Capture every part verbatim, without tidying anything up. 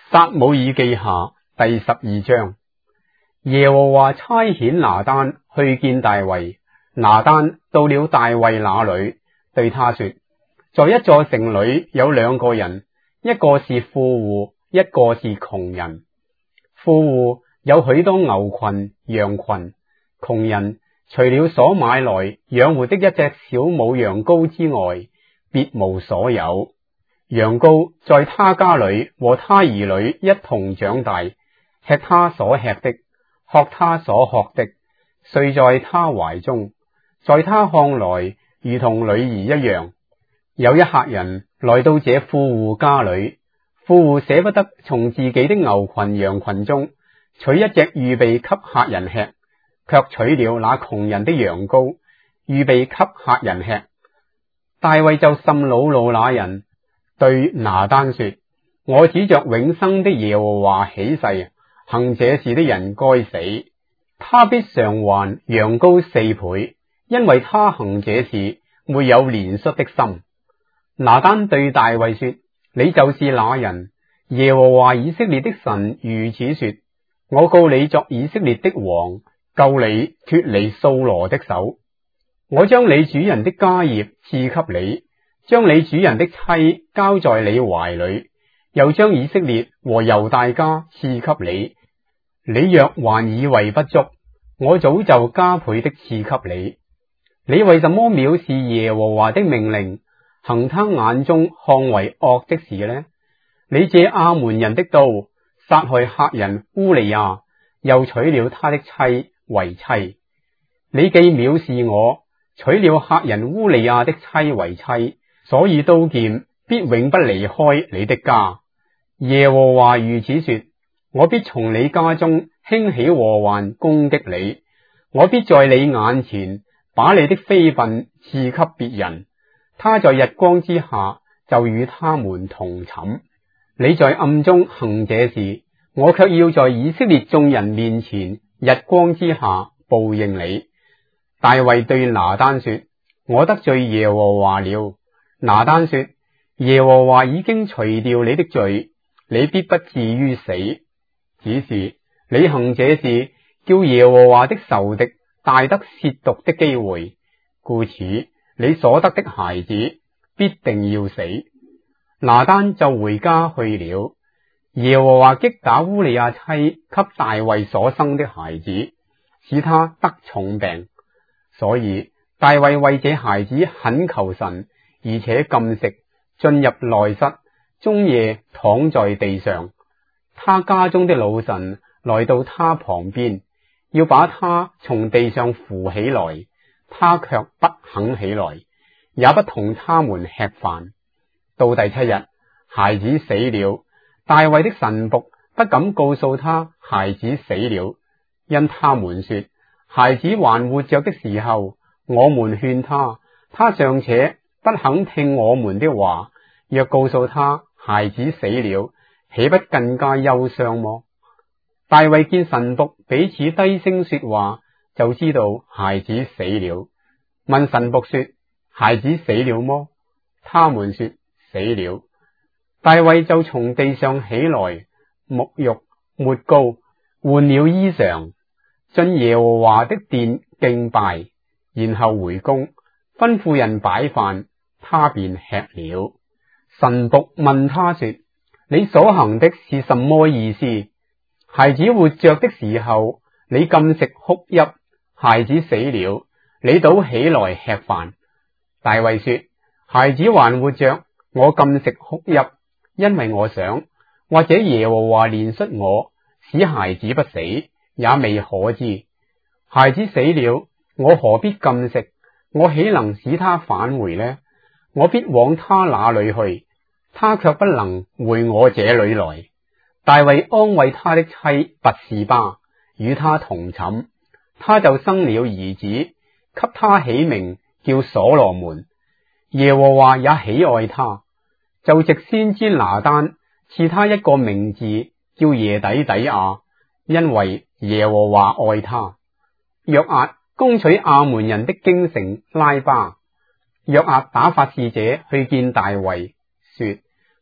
撒母耳記下第十二章。耶和華差遣拿單去見大衛。拿單到了大衛那裏，對他說：在一座城裏有兩個人，一個是富戶，一個是窮人。富戶有許多牛群羊群，窮人除了所買來養活的一隻小母羊羔之外，別無所有。羊羔在他家裏和他兒女一同長大，吃他所吃的，喝他所喝的，睡在他懷中，在他看來如同女兒一樣。有一客人來到這富戶家裏，富戶捨不得從自己的牛群羊群中取一隻預備給客人吃，卻取了那窮人的羊羔預備給客人吃。大衛就甚惱怒那人，對拿單說：我指着永生的耶和華起誓，行這事的人該死，他必償還羊羔四倍，因為他行這事沒有憐恤的心。拿單對大衛說：你就是那人。耶和華以色列的神如此說：我告你作以色列的王，救你脫離掃羅的手。我將你主人的家業賜給你，將你主人的妻交在你懷裏，又將以色列和猶大家賜給你。你若還以為不足，我早就加倍的賜給你。你為什麼藐視耶和華的命令，行他眼中看為惡的事呢？你借亞捫人的刀殺害赫人烏利亞，又取了他的妻為妻。你既藐視我，取了赫人烏利亞的妻為妻，所以刀劍必永不離開你的家。耶和華如此說：我必從你家中興起禍患攻擊你，我必在你眼前把你的妃嬪賜給別人，他在日光之下就與他們同寢。你在暗中行這事，我卻要在以色列眾人面前日光之下報應你。大衛對拿單說：我得罪耶和華了。拿單說：耶和華已經除掉你的罪，你必不至於死。只是你行這事，叫耶和華的仇敵大得褻瀆的機會，故此你所得的孩子必定要死。拿單就回家去了。耶和華擊打烏利亞妻給大衛所生的孩子，使他得重病，所以大衛為這孩子懇求神，而且禁食，進入內室，終夜躺在地上。他家中的老臣來到他旁邊，要把他從地上扶起來，他卻不肯起來，也不同他們吃飯。到第七日，孩子死了。大衛的臣僕不敢告訴他孩子死了，因他們說孩子還活着的時候，我們勸他，他尚且不肯聽我們的話，若告訴他孩子死了，豈不更加憂傷麼？大衛見臣僕彼此低聲說話，就知道孩子死了，問臣僕說：孩子死了麼？他們說死了。大衛就從地上起來，沐浴抹膏，換了衣裳，進耶和華的殿敬拜，然後回宮，吩咐人擺飯，他便吃了。臣僕問他說：你所行的是什麼意思？孩子活着的時候，你禁食哭泣；孩子死了，你倒起來吃飯。大衛說：孩子還活着，我禁食哭泣，因為我想，或者耶和華憐恤我，使孩子不死，也未可知。孩子死了，我何必禁食？我豈能使他返回呢？我必往他那裏去，他卻不能回我這裏來。大衛安慰他的妻拔示巴，與他同寢，他就生了兒子，給他起名叫所羅門。耶和華也喜愛他，就藉先知拿單賜他一個名字，叫耶底底亞，因為耶和華愛他。約押攻取亞捫人的京城拉巴。約押打發使者去見大衛，說：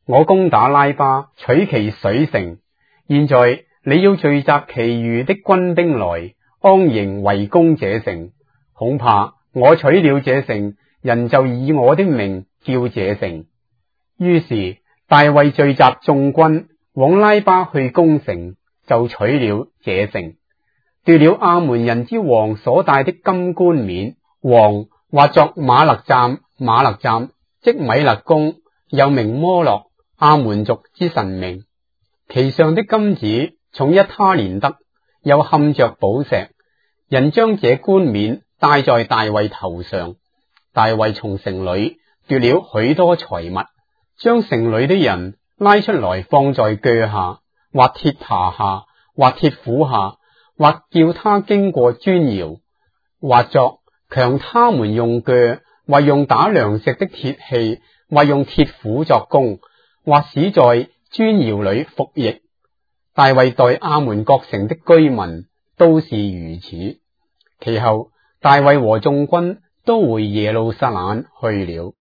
我攻打拉巴，取其水城。現在你要聚集其餘的軍兵來，安營圍攻這城。恐怕我取了這城，人就以我的名叫這城。於是大衛聚集眾軍往拉巴去攻城，就取了這城，奪了亞捫人之王所戴的金冠冕。王或作馬勒站，馬勒站即米勒公，又名摩洛，亞捫族之神明。其上的金子重一他連得，又嵌着寶石。人將這冠冕戴在大衛頭上。大衛從城裏奪了許多財物，將城裏的人拉出來放在鋸下，或鐵耙下，或鐵斧下，或叫他經過磚窯，或作強他們用鋸，或用打糧食的鐵器，或用鐵斧作工，或使在磚窯裏服役。大衛待亞捫各城的居民都是如此。其後大衛和眾軍都回耶路撒冷去了。